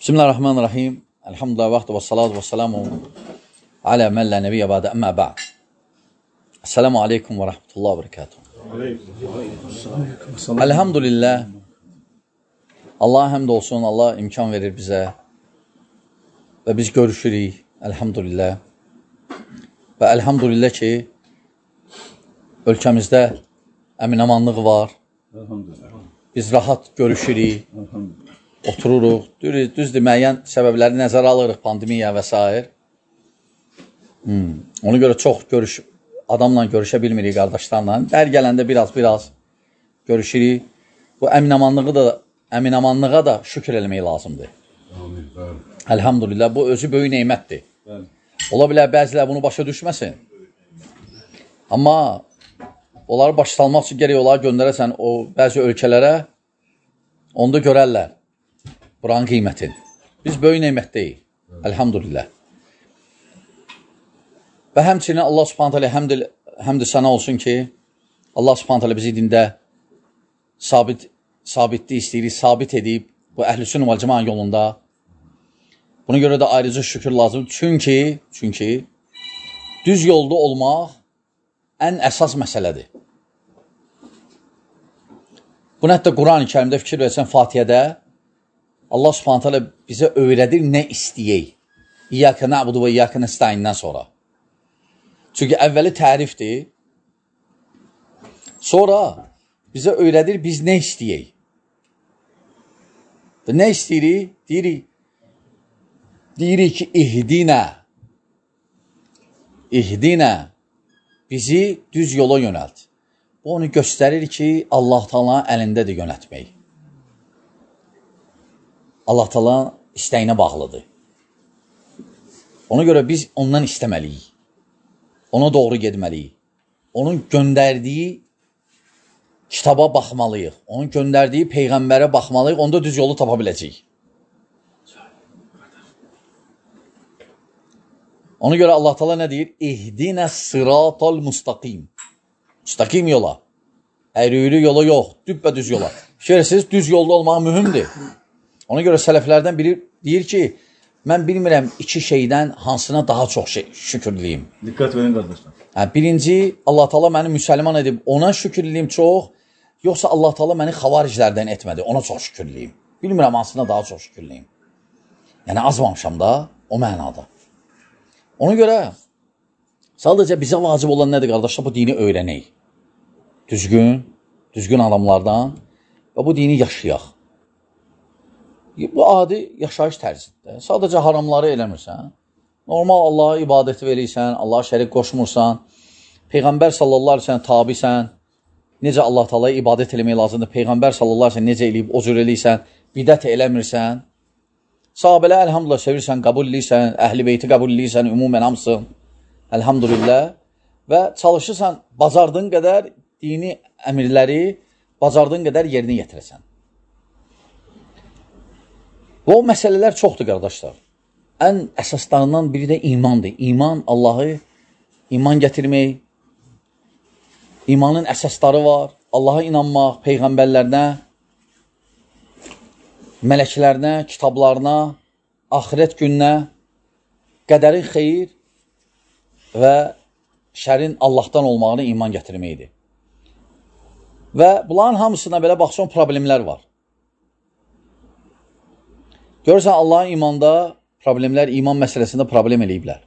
Bismillahirrahmanirrahim. Elhamdülillah və salatu və selamu alə mən lə nəbiyyə bədə əmmə bə'd. Esselamu aleykum və rəhmətullahi və bərəkatuhu. Elhamdülillah. Allah həmd olsun, Allah imkan verir bizə və biz görüşürük. Elhamdülillah. Və elhamdülillah ki, ölkəmizdə əminamanlıq var. Biz rahat görüşürük. Otururuq, düzdür, müəyyən səbəbləri nəzərə alırıq, pandemiya və s. Ona görə çox adamla görüşə bilmirik, qardaşlarla. Hər gələndə biraz görüşürük. Bu əminamanlığa da şükür eləmək lazımdır. Elhamdülillah, bu özü böyük neymətdir. Ola bilər, bəzilər bunu başa düşməsin. Amma onları başa salmaq üçün gerək onları göndərəsən o bəzi ölkələrə, onda görərlər buranın qiymətin. Biz böyük neymətdəyik. Elhamdülillah. Və həmçinin Allah subhanət hələ həmd sənə olsun ki, Allah subhanət hələ bizi dində sabitlik istəyirik, sabit edib bu əhl-i-sünn və cəmaət yolunda. Buna görə də ayrıca şükür lazım. Çünki düz yolda olmaq ən əsas məsələdir. Bunu hətta Quran-ı Kərimdə fikir versən Fatihədə Allah subhanət hələ bizə öyrədir nə istəyək. İyyəkə nə'budu və iyyəkə nəstəindən sonra. Çünki əvvəli tərifdir. Sonra bizə öyrədir biz nə istəyək. Və nə istəyirik? Deyirik ki, ihdinə bizi düz yola yönəlt. Bu onu göstərir ki, Allah Taala'nın əlindədir yönətmək. Allah Taala istəyinə bağlıdır. Ona görə biz ondan istəməliyik. Ona doğru getməliyik. Onun göndərdiyi kitaba baxmalıyıq. Onun göndərdiyi peyğəmbərə baxmalıyıq. Onda düz yolu tapa biləcəyik. Ona görə Allah Taala nə deyir? İhdinə sıratal mustaqim. Müstaqim yola. Əyrili yola yox. Düppədüz yola. Fikirsiz, düz yolda olmaq mühümdür. Ona görə sələflərdən biri deyir ki, mən bilmirəm iki şeydən hansına daha çox şükürlüyüm. Diqqət verin qardaşlar. Birinci, Allah Taala məni müsəlman edib, ona şükürlüyüm çox, yoxsa Allah Taala məni xavariclərdən etmədi, ona çox şükürlüyüm. Bilmirəm hansına daha çox şükürlüyüm. Yəni azmamışam da o mənada. Ona görə sadəcə bizə vacib olan nədir qardaşlar? Bu dini öyrənək. Düzgün adamlardan və bu dini yaşayaq. Bu adi yaşayış tərzidir. Sadəcə haramları eləmirsən. Normal Allaha ibadət verirsən, Allaha şərik qoşmursan. Peyğəmbər sallallahu aleyhi ve sellem tabisən. Necə Allah Taala'ya ibadət eləmək lazımdır? Peyğəmbər sallallahu aleyhi ve sellem necə eləyib, o cür eləyirsən, bidət eləmirsən. Sahabələ elhamdülillah sevirsən, qəbul eləyirsən, əhl-i beyti qəbul eləyirsən, ümumən hamısın. Elhamdülillah. Və çalışırsan, bacardığın qədər dini əmirləri bacardığın qədər yerinə yetirəsən. Və o məsələlər çoxdur, qardaşlar. Ən əsaslarından biri də imandır. İman, Allahı iman gətirmək. İmanın əsasları var. Allaha inanmaq, peyğəmbərlərinə, mələklərinə, kitablarına, axirət gününə, qədərin xeyir və şərin Allahdan olmağına iman gətirməkdir. Və bunların hamısına belə baxsan problemlər var. Görürsən, Allahın imanda problemlər, iman məsələsində problem eləyiblər.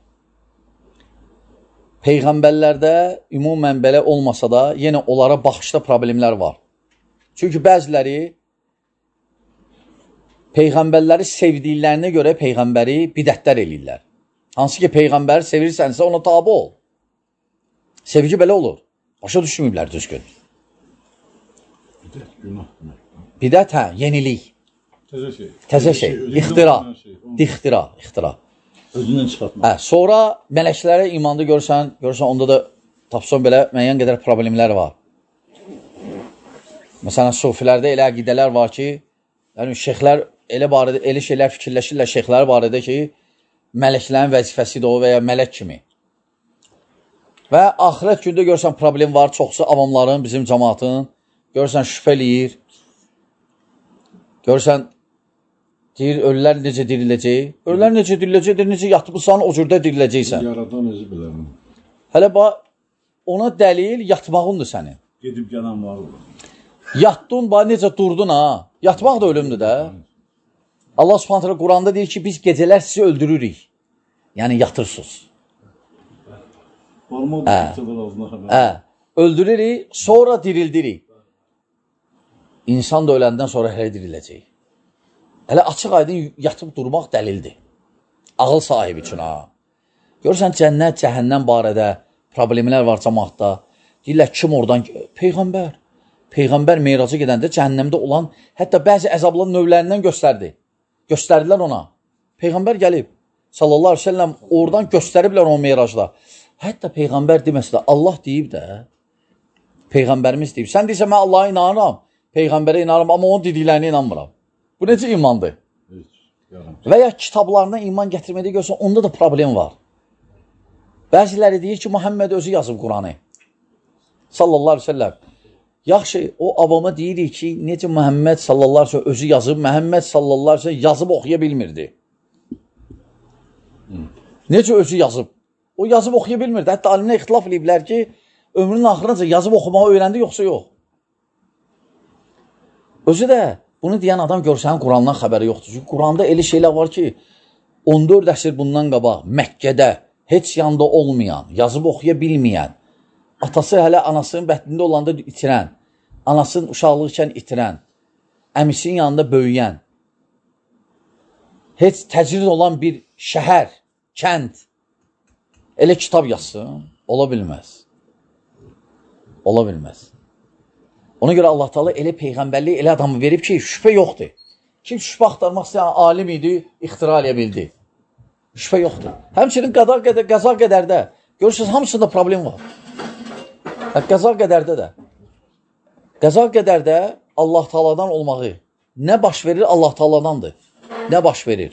Peyğəmbərlərdə ümumən belə olmasa da, yenə onlara baxışda problemlər var. Çünki bəziləri Peyğəmbərləri sevdiklərinə görə Peyğəmbəri bidətlər eləyirlər. Hansı ki, Peyğəmbəri sevirsənsə ona tabi ol. Sevgi belə olur. Başa düşməyiblər düzgün. Bidət, yenilik. Təzə şey, ixtira. Özündən çıxartmaq. Sonra mələklərə imanda görsən, onda da tapsan belə müəyyən qədər problemlər var. Məsələn, sufilərdə elə əqidələr var ki, yəni şeyxlər elə şeylər fikirləşirlər şeyxlər barədə ki, mələklərin vəzifəsidir o və ya mələk kimi. Və axirət gündə görsən problem var, çoxsu avamların, bizim cəmaatın, görsən şübhə eləyir, görsən Deyir, ölülər necə diriləcək? Ölülər necə diriləcək? Deyir, necə yatmışsan, o cürdə diriləcəksən. Yaradan özü bilərəm. Hələ ona dəlil yatmağındır sənin. Gedib gələn var. Yatdın, necə durdun ha? Yatmaq da ölümdür də. Allah Subhanahu taala Quranda deyir ki, biz gecələr sizi öldürürük. Yəni yatırsınız. Normal xəbər. Öldürürük, sonra dirildirik. İnsan da öləndən sonra hələ diriləcək. Hələ açıq aydın yatıb durmaq dəlildir. Ağıl sahibi üçün ha. Görürsən, cənnət, cəhənnəm barədə problemlər var cəmaatda. Deyirlər, kim oradan? Peyğəmbər. Peyğəmbər meyraca gedəndə cəhənnəmdə olan, hətta bəzi əzabların növlərindən göstərdilər ona. Peyğəmbər gəlib, sallallahu aleyhi ve sellem, oradan göstəriblər onu meyracda. Hətta Peyğəmbər deməsə də, Allah deyib də, Peyğəmbərimiz deyib. Sən deyirsən, mən Allah'a inanıram, Peyğəmbərə inanıram, amma onun dediklərinə inanmıram. Bu necə imandır? Və ya kitablarına iman gətirmədə görsən, onda da problem var. Bəziləri deyir ki, Muhammed özü yazıb Quranı. Sallallahu aleyhi ve sellem. Yaxşı, o avama deyirik ki, necə Muhammed sallallahu aleyhi ve sellem özü yazıb, Muhammed sallallahu aleyhi ve sellem yazıb oxuya bilmirdi. Necə özü yazıb? O yazıb oxuya bilmirdi. Hətta alimlər ixtilaf ediblər ki, ömrünün axırınca yazıb oxumağı öyrəndi, yoxsa yox. Özü də bunu deyən adam görsən Qurandan xəbəri yoxdur. Çünki Quranda elə şeylər var ki, 14 əsr bundan qabaq Məkkədə heç yanda olmayan, yazıb oxuya bilməyən, atası hələ anasının bətnində olanda itirən, anasının uşaqlıqkən itirən, əmisinin yanında böyüyən, heç təcrid olan bir şəhər, kənd, elə kitab yazsın, ola bilməz. Ola bilməz. Ona görə Allah Teala elə peyğəmbərliyi elə adamı verib ki, şübhə yoxdur. Kim şübhə axtarmaq istəyən alim idi, ixtira eləyə bildi. Şübhə yoxdur. Həmçinin qəza qədərdə, görürsünüz, hamısında problem var. Qəza qədərdə də. Qəza qədərdə Allah Teala'dan olmağı nə baş verir? Allah Teala'dandır. Nə baş verir?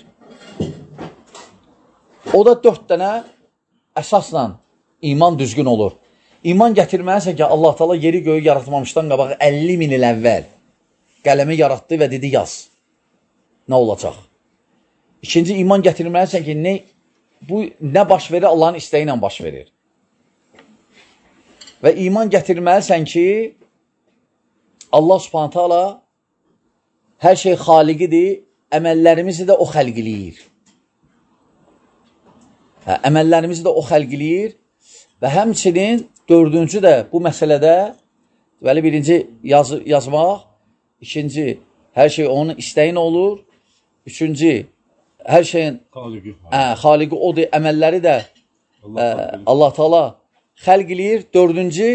O da 4 dənə əsasla iman düzgün olur. İman gətirməlisə ki, Allah Teala yeri göyü yaratmamışdan qabaq 50 min il əvvəl qələmi yaratdı və dedi yaz. Nə olacaq? İkinci, iman gətirməlisən ki, bu nə baş verir? Allahın istəyi ilə baş verir. Və iman gətirməlisən ki, Allah Subhanahu taala hər şey xaliqidir, əməllərimizi də o xəlqiliyir. Əməllərimizi də o xəlqiliyir və həmçinin 4-cü də bu məsələdə deməli, birinci yazmaq, ikinci, hər şey onun istəyin olur, üçüncü, hər şeyin xaliqi odur, əməlləri də Allah Teala xəlq eləyir, 4-cü,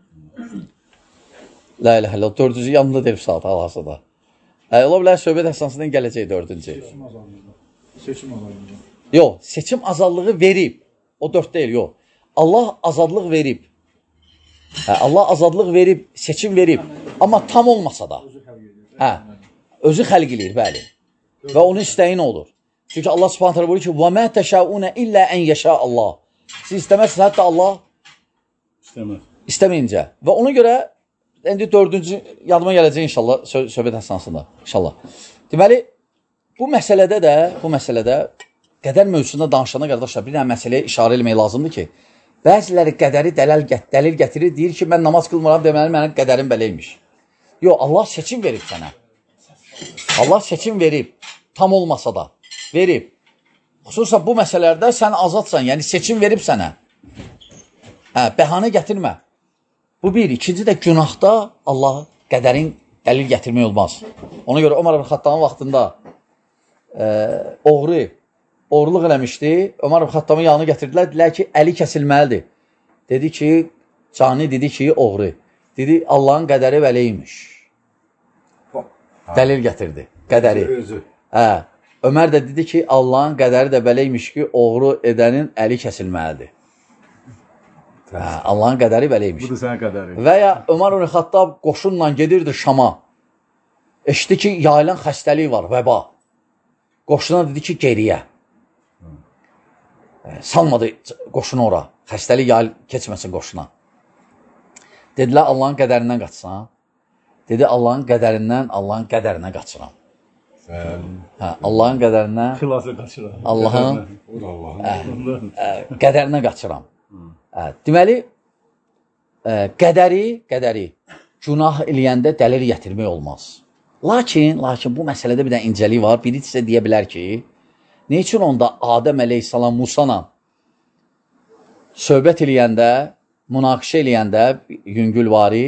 la ilə illallah, 4-cü yanında deyib saat hal-hazırda. Ola bilər, söhbət əsasından gələcək 4-cü. Seçim azallığı. Yox, seçim azallığı verib. O 4 deyil, yox. Allah azadlıq verib. Allah azadlıq verib, seçim verib. Amma tam olmasa da. Özü xəlq eləyir, bəli. Və onun istəyi nə olur? Çünki Allah Subhanahu taala buyurur ki: "Və mə təşauna illə en yəşa Allah." Siz istəməzsiniz, hətta Allah istəməyincə. Və ona görə indi 4-cü yadıma gələcək inşallah söhbət əsasında. İnşallah. Deməli, bu məsələdə qədər mövzusunda danışana qardaşlar, bir dənə məsələyə işarə etmək lazımdır ki, bəziləri qədəri dəlil gətirir, deyir ki, mən namaz qılmıram, deməli, mənim qədərim beləymiş. Yox, Allah seçim verib sənə. Allah seçim verib, tam olmasa da, verib. Xüsusən bu məsələlərdə sən azadsan, yəni seçim verib sənə. Bəhanə gətirmə. Bu bir. İkinci də günahda Allah qədərin dəlil gətirmək olmaz. Ona görə Ömər ibn Xattabın vaxtında oğurluq eləmişdi. Ömər ibn Xattabın yanına gətirdilər. Dedilər ki, əli kəsilməlidir. Dedi ki, cani dedi ki, oğru. Dedi, Allahın qədəri vəliymiş. Dəlil gətirdi. Qədəri. Ömər də dedi ki, Allahın qədəri də vəliymiş ki, oğru edənin əli kəsilməlidir. Allahın qədəri vəliymiş. Budur sənin qədəri. Və ya Ömər ibn Xattab qoşunla gedirdi Şama. Eşitdi ki, yayılan xəstəlik var, vəba. Qoşuna dedi ki, geriyə. Salmadı qoşunu ora. Xəstəlik keçməsin qoşuna. Dedilər, Allahın qədərindən qaçsan. Dedi, Allahın qədərindən Allahın qədərinə qaçıram. Hə, Allahın qədərinə, Xilası qaçıram. Allahın O da Allahın. qədərinə qaçıram. Deməli, qədəri günah eləyəndə dəlil gətirmək olmaz. Lakin bu məsələdə bir də incəlik var. Biri sizə deyə bilər ki, nə üçün onda Adəm əleyhissalam Musa'la söhbət eləyəndə, münaqişə eləyəndə yüngülvari,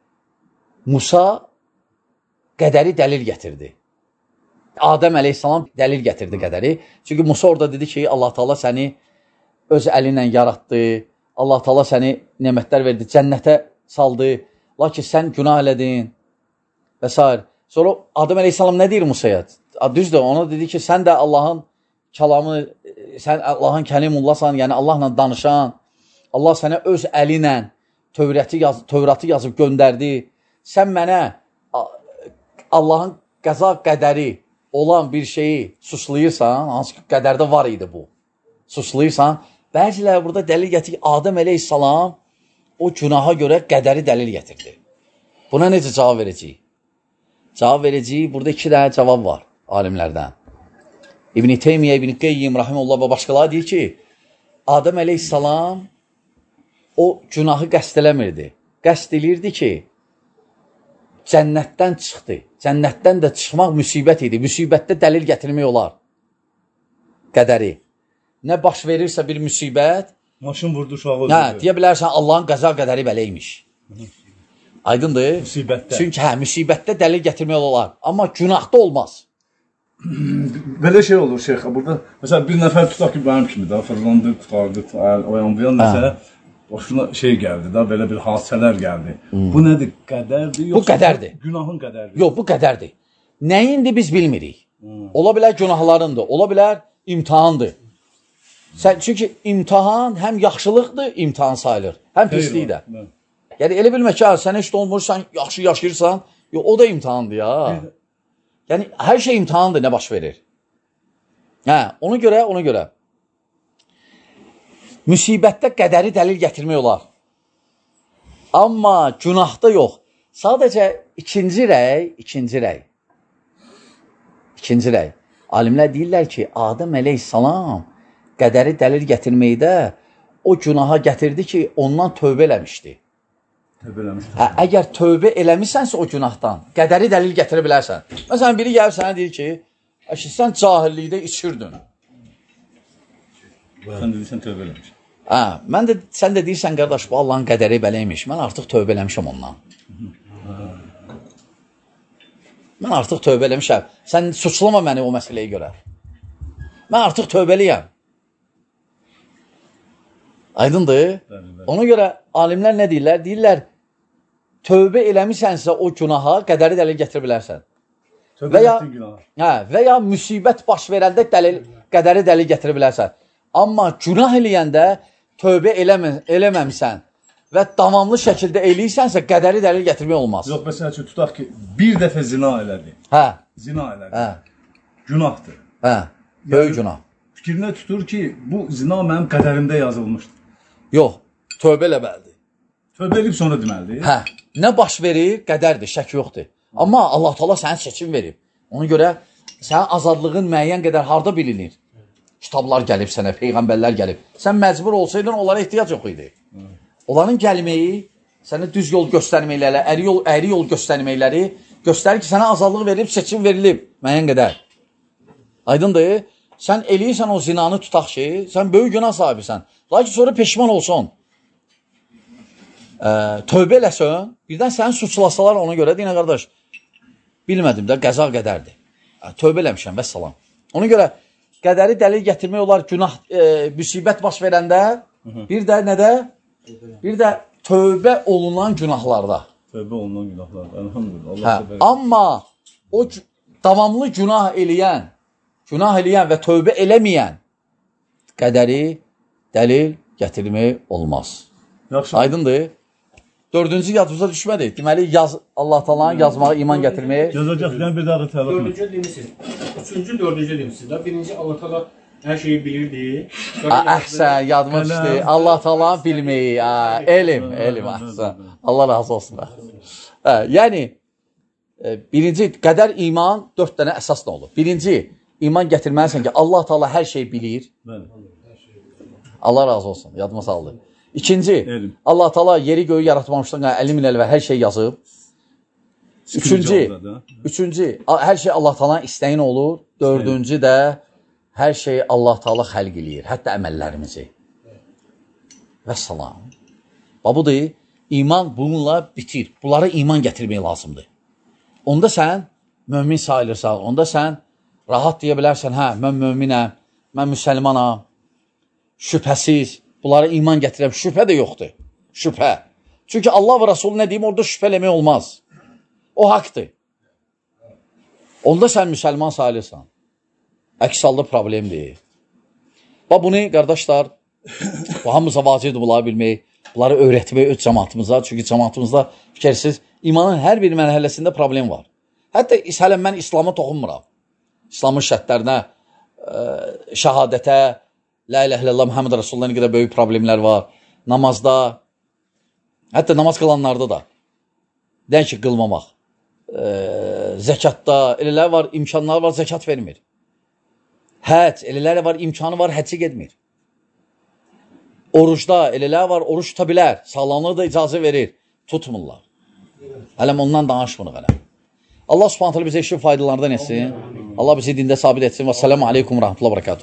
Musa qədəri dəlil gətirdi. Adəm əleyhissalam dəlil gətirdi qədəri. Çünki Musa orada dedi ki, Allah Taala səni öz əli ilə yaratdı, Allah Taala səni nemətlər verdi, cənnətə saldı, lakin sən günah elədin və s. Sonra Adəm əleyhissalam nə deyir Musaya? Düzdür, ona dedi ki, sən də Allahın kəlamı, sən Allahın kəlimullahsan, yəni Allahla danışan, Allah sənə öz əli ilə Tövratı yazıb göndərdi. Sən mənə Allahın qəza qədəri olan bir şeyi suslayırsan, hansı ki qədərdə var idi bu, suslayırsan. Bəziləri burada dəlil gətirir ki, Adəm əleyhissalam o günaha görə qədəri dəlil gətirdi. Buna necə cavab verəcəyik? Cavab verəcəyik, burada 2 dənə cavab var alimlərdən. İbn-i Teymiyyə, İbn-i Qeyyim, Rahimullah və başqaları deyir ki, Adəm əleyhissalam o günahı qəsd eləmirdi. Qəsd elirdi ki, cənnətdən çıxdı. Cənnətdən də çıxmaq müsibət idi. Müsibətdə dəlil gətirmək olar. Qədəri. Nə baş verirsə bir müsibət, maşın vurdu uşağı öldürdü. Hə, deyə bilərsən Allahın qəza qədəri belə imiş. Aydındır? Müsibətdə. Çünki müsibətdə dəlil gətirmək olar. Amma günahda olmaz. Belə şey olur şeyx. Burada məsələn bir nəfər tutaq ki, mənim kimi də fırlandı, tutardı, oyan məsələ başına şey gəldi da, belə bir hadisələr gəldi. Bu nədir? Qədərdir yoxsa? Bu qədərdir. Günahın qədərdir. Yox, bu qədərdir. Nəyindir biz bilmirik. Ola bilər günahlarındır, ola bilər imtahandır. Çünki imtahan həm yaxşılıqdır, imtahan sayılır, həm pislik də. Yəni elə bilmək ki, sən heç də olmursan, yaxşı yaşayırsan, yox, o da imtahandır ya. Yəni hər şey imtahandır, nə baş verir. Hə, ona görə müsibətdə qədəri dəlil gətirmək olar. Amma günahda yox. Sadəcə ikinci rəy. Alimlər deyirlər ki, Adəm əleyhissalam qədəri dəlil gətirməkdə o günaha gətirdi ki, ondan tövbə eləmişdi. Əgər tövbə eləmişsənsə o günahdan, qədəri dəlil gətirə bilərsən. Məsələn, biri gəlib sənə deyir ki, sən cahillikdə içirdin. Sən deyirsən tövbə eləmişsən. Sən də deyirsən, qardaş, bu Allahın qədəri beləymiş, mən artıq tövbə eləmişəm ondan. Mən artıq tövbə eləmişəm. Sən suçlama məni o məsələyə görə. Mən artıq tövbəliyəm. Aydındır? Ona görə alimlər nə deyirlər? Deyirlər, tövbə eləmişsənsə o günaha qədəri dəlil gətirə bilərsən. Və ya müsibət baş verəndə qədəri dəlil gətirə bilərsən. Amma günah eləyəndə tövbə eləməmişsən və davamlı şəkildə eləyirsənsə qədəri dəlil gətirmək olmaz. Yox, məsələn üçün tutaq ki, bir dəfə zina elədi. Zina elədi. Günahdır. Böyük günah. Fikrinə tutur ki, bu zina mənim qədərimdə yazılmışdır. Yox, tövbə eləməlidir. Tövbə eləyib sonra deməlidir. Nə baş verir, qədərdir, şək yoxdur. Amma Allah Taala sənə seçim verib. Ona görə sənin azadlığın müəyyən qədər harda bilinir? Kitablar gəlib sənə, peyğəmbərlər gəlib. Sən məcbur olsaydın, onlara ehtiyac yox idi. Onların gəlməyi, sənə düz yol göstərməkləri, əyri yol göstərməkləri göstərir ki, sənə azadlıq verilib, seçim verilib müəyyən qədər. Aydındır? Sən eləyirsən o zinanı tutaq ki, sən böyük günah sahibisən. Lakin sonra peşman olsun. Tövbə eləsən, birdən səni suçlasalar ona görə, deyinə qardaş, bilmədim də, qəza qədərdir. Tövbə eləmişəm, vəssalam. Ona görə qədəri dəlil gətirmək olar günah, müsibət baş verəndə, bir də nədə? Bir də tövbə olunan günahlarda. Tövbə olunan günahlarda, elhamdülillah. Amma o davamlı günah eləyən və tövbə eləməyən qədəri dəlil gətirmək olmaz. Aydındır? 4-cü yadımıza düşmədi. Deməli, Allah Taala'nın yazmağı iman gətirməyə. Yazacaq, bir daha da təvəqqə. 4-cü demişsiniz. 3-cü, 4-cü demişsiniz. Birinci Allah Taala hər şeyi bilirdi. Əhsən, yadıma düşdü. Allah Taala'nın bilməyi, elm, əhsən. Allah razı olsun. Yəni, birinci, qədər iman 4 dənə əsasla olur. Birinci, iman gətirməlisən ki, Allah Taala hər şeyi bilir. Allah razı olsun, yadıma saldı. İkinci, Allah Taala yeri göyü yaratmamışdan 50 min əvvəl hər şey yazıb. Üçüncü, hər şey Allah Taala'nın istəyin olur. Dördüncü də, hər şeyi Allah Taala xəlq eləyir, hətta əməllərimizi. Və salam. Budur, iman bununla bitir. Bunlara iman gətirmək lazımdır. Onda sən mömin sayılırsan, onda sən rahat deyə bilərsən, hə, mən möminəm, mən müsəlmanam, şübhəsiz, bunlara iman gətirəm, şübhə də yoxdur, şübhə. Çünki Allah və Rasulü nə deyim, orada şübhə eləmək olmaz. O haqdır. Onda sən müsəlman sayılırsan. Əks halda problem deyil. Və bunu, qardaşlar, bu hamımıza vacibdir bunları bilmək, bunları öyrətmək öz cəmaatımıza, çünki cəmaatımızda fikirsiz, imanın hər bir mərhələsində problem var. Hətta hələ mən İslam'a toxunmuram. İslamın şərtlərinə, şəhadətə, la ilə illallah Muhammed Rasulullah nə qədər böyük problemlər var. Namazda, hətta namaz qılanlarda da. Deyən ki, qılmamaq. Zəkatda, elələr var, imkanlar var, zəkat vermir. Həc, elələr var, imkanı var, həcci getmir. Orucda, elələr var, oruç tuta bilər, sağlamlığı da icazə verir, tutmurlar. Hələm ondan danışmırıq hələm. Allah subhanətələ bizə işin faydalarından etsin. Allah bizi dində sabit etsin. Və sələmu aleykum, rəhmətullah, bərəkatuhu.